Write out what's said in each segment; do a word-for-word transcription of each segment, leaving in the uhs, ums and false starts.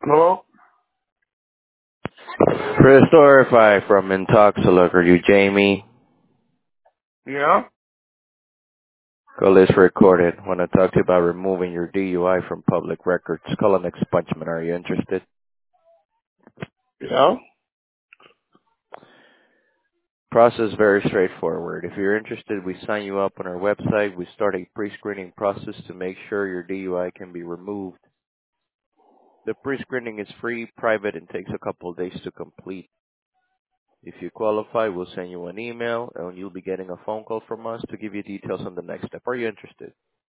Hello? Christopher from Intoxiluk. Are you Jamie? Yeah? Call is recorded. Want to talk to you about removing your D U I from public records. Call an expungement. Are you interested? Yeah? Process very straightforward. If you're interested, we sign you up on our website. We start a pre-screening process to make sure your D U I can be removed. The pre-screening is free, private, and takes a couple of days to complete. If you qualify, we'll send you an email, and you'll be getting a phone call from us to give you details on the next step. Are you interested?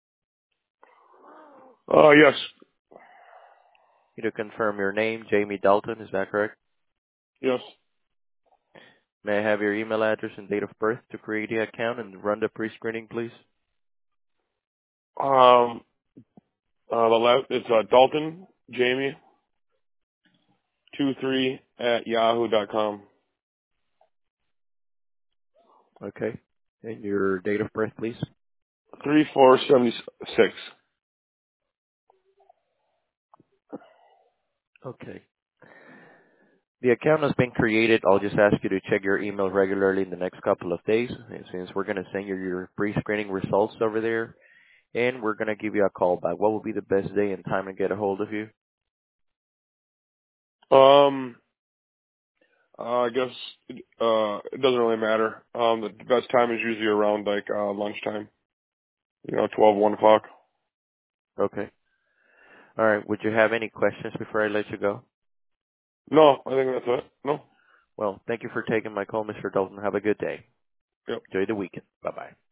Uh, yes. You to confirm your name, Jamie Dalton. Is that correct? Yes. May I have your email address and date of birth to create the account and run the pre-screening, please? Um, uh, the last, it's, uh, Dalton, Jamie, two three at yahoo dot com. Okay. And your date of birth, please? three four seven six. Okay. The account has been created. I'll just ask you to check your email regularly in the next couple of days, and since we're going to send you your pre-screening results over there, and we're going to give you a call back. What will be the best day and time to get a hold of you? Um, uh, I guess, uh, it doesn't really matter. Um, the best time is usually around, like, uh, lunchtime. You know, twelve, one o'clock. Okay. All right. Would you have any questions before I let you go? No, I think that's it. No? Well, thank you for taking my call, Mister Dalton. Have a good day. Yep. Enjoy the weekend. Bye-bye.